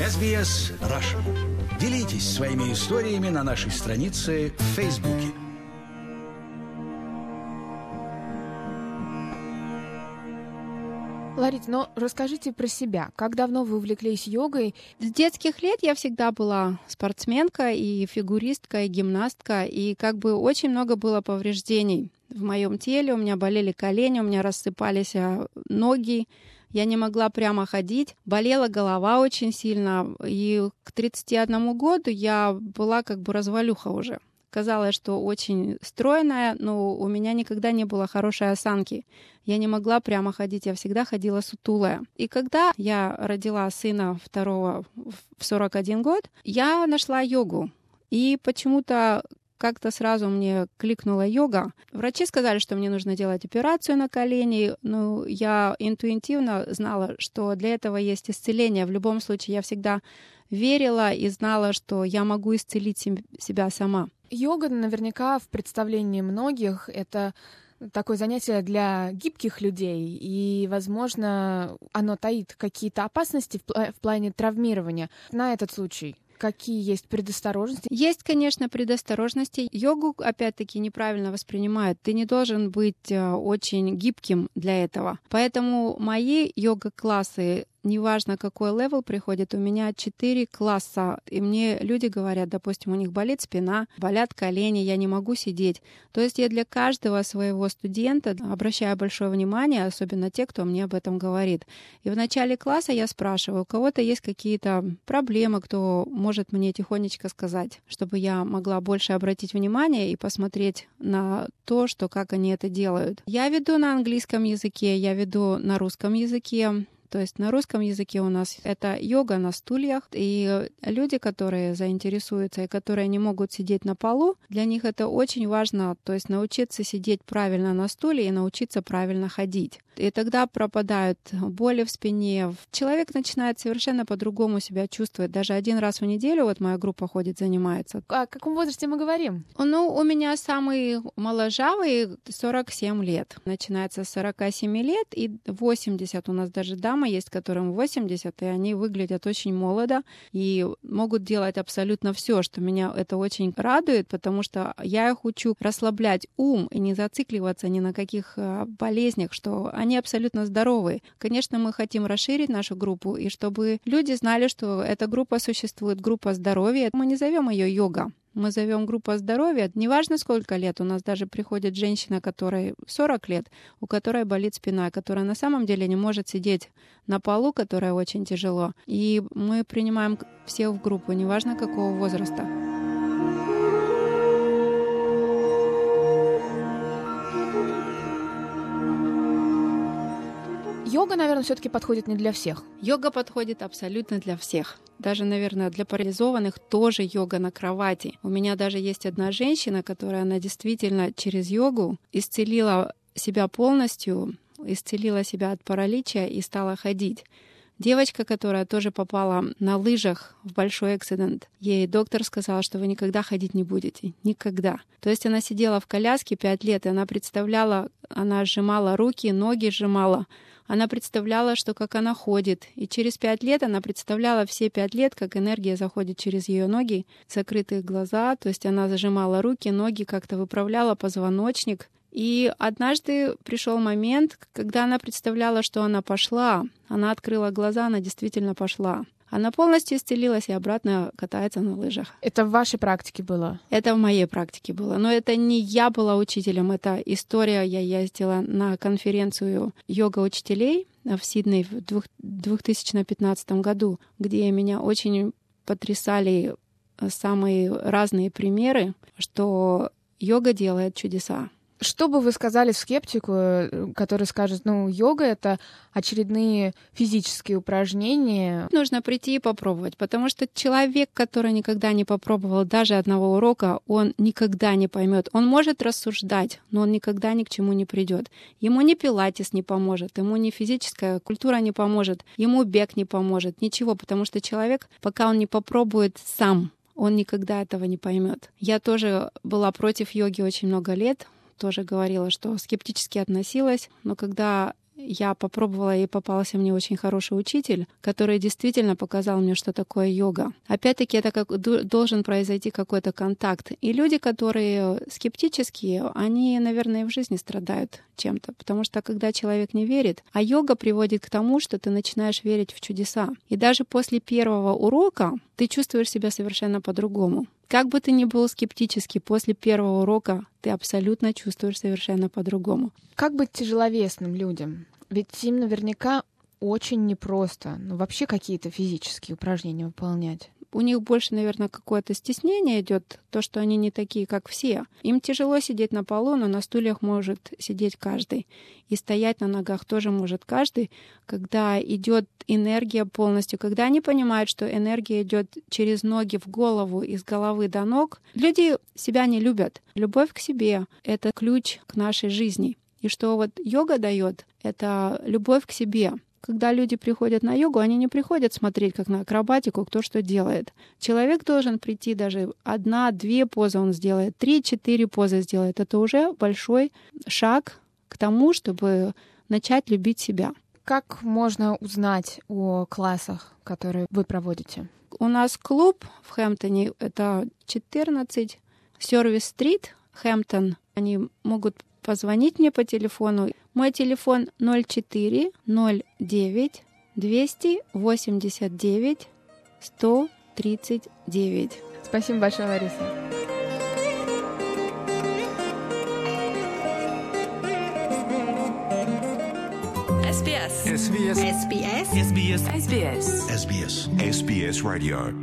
SBS Russian. Делитесь своими историями на нашей странице в Фейсбуке. Лариса, но расскажите про себя. Как давно вы увлеклись йогой? С детских лет я всегда была спортсменка и фигуристка, и гимнастка, и очень много было повреждений в моем теле. У меня болели колени, у меня рассыпались ноги, я не могла прямо ходить, болела голова очень сильно, и к 31 году я была развалюха уже. Казалось, что очень стройная, но у меня никогда не было хорошей осанки. Я не могла прямо ходить, я всегда ходила сутулая. И когда я родила сына второго в 41 год, я нашла йогу. И почему-то как-то сразу мне кликнула йога. Врачи сказали, что мне нужно делать операцию на колени, но я интуитивно знала, что для этого есть исцеление. В любом случае, я всегда верила и знала, что я могу исцелить себя сама. Йога наверняка в представлении многих — это такое занятие для гибких людей, и, возможно, оно таит какие-то опасности в плане травмирования. На этот случай какие есть предосторожности? Есть, конечно, предосторожности. Йогу, опять-таки, неправильно воспринимают. Ты не должен быть очень гибким для этого. Поэтому мои йога-классы, неважно, какой левел приходит, у меня 4 класса. И мне люди говорят, допустим, у них болит спина, болят колени, я не могу сидеть. То есть я для каждого своего студента обращаю большое внимание, особенно те, кто мне об этом говорит. И в начале класса я спрашиваю, у кого-то есть какие-то проблемы, кто может мне тихонечко сказать, чтобы я могла больше обратить внимание и посмотреть на то, как они это делают. Я веду на английском языке, я веду на русском языке. То есть на русском языке у нас это йога на стульях, и люди, которые заинтересуются и которые не могут сидеть на полу, для них это очень важно, то есть научиться сидеть правильно на стуле и научиться правильно ходить. И тогда пропадают боли в спине. Человек начинает совершенно по-другому себя чувствовать. Даже 1 раз в неделю, моя группа ходит, занимается. О каком возрасте мы говорим? У меня самый моложавый 47 лет. Начинается с 47 лет и 80. У нас даже дамы есть, которым 80, и они выглядят очень молодо и могут делать абсолютно все, что меня это очень радует, потому что я их учу расслаблять ум и не зацикливаться ни на каких болезнях, что они абсолютно здоровы. Конечно, мы хотим расширить нашу группу, и чтобы люди знали, что эта группа существует, группа здоровья. Мы не зовем ее йога. Мы зовем группа здоровья. Неважно, сколько лет. У нас даже приходит женщина, которой 40 лет, у которой болит спина, которая на самом деле не может сидеть на полу, которая очень тяжело. И мы принимаем всех в группу, неважно какого возраста. Йога, наверное, все-таки подходит не для всех. Йога подходит абсолютно для всех. Даже, наверное, для парализованных тоже йога на кровати. У меня даже есть одна женщина, она действительно через йогу исцелила себя полностью, исцелила себя от паралича и стала ходить. Девочка, которая тоже попала на лыжах в большой акцидент, ей доктор сказал, что вы никогда ходить не будете. Никогда. То есть она сидела в коляске 5 лет, и она сжимала руки, ноги сжимала. Она представляла, как она ходит. И через 5 лет она представляла все 5 лет, как энергия заходит через ее ноги, закрытые глаза. То есть она зажимала руки, ноги, как-то выправляла позвоночник. И однажды пришел момент, когда она представляла, что она пошла. Она открыла глаза, она действительно пошла. Она полностью исцелилась и обратно катается на лыжах. Это в вашей практике было? Это в моей практике было. Но это не я была учителем, это история. Я ездила на конференцию йога-учителей в Сидней в 2015 году, где меня очень потрясали самые разные примеры, что йога делает чудеса. Что бы вы сказали скептику, который скажет, йога — это очередные физические упражнения? Нужно прийти и попробовать, потому что человек, который никогда не попробовал даже одного урока, он никогда не поймет. Он может рассуждать, но он никогда ни к чему не придет. Ему ни пилатес не поможет, ему ни физическая культура не поможет, ему бег не поможет, ничего, потому что человек, пока он не попробует сам, он никогда этого не поймет. Я тоже была против йоги очень много лет, тоже говорила, что скептически относилась, но когда я попробовала, и попался мне очень хороший учитель, который действительно показал мне, что такое йога. Опять-таки, это как должен произойти какой-то контакт. И люди, которые скептические, они, наверное, в жизни страдают чем-то, потому что когда человек не верит, а йога приводит к тому, что ты начинаешь верить в чудеса. И даже после первого урока ты чувствуешь себя совершенно по-другому. Как бы ты ни был скептический, после первого урока ты абсолютно чувствуешь совершенно по-другому. Как быть тяжеловесным людям? Ведь им наверняка очень непросто, вообще какие-то физические упражнения выполнять. У них больше, наверное, какое-то стеснение идет, то, что они не такие, как все. Им тяжело сидеть на полу, но на стульях может сидеть каждый. И стоять на ногах тоже может каждый, когда идет энергия полностью, когда они понимают, что энергия идет через ноги в голову, из головы до ног. Люди себя не любят. Любовь к себе — это ключ к нашей жизни. И что вот йога дает, это любовь к себе. Когда люди приходят на йогу, они не приходят смотреть, как на акробатику, кто что делает. Человек должен прийти, даже 1-2 позы он сделает, 3-4 позы сделает. Это уже большой шаг к тому, чтобы начать любить себя. Как можно узнать о классах, которые вы проводите? У нас клуб в Хэмптоне, это 14, Сервис-стрит, Хэмптон. Они могут позвонить мне по телефону. Мой телефон 04 09 289 139. Спасибо большое, Лариса. SBS. SBS. SBS. SBS. SBS. SBS Radio.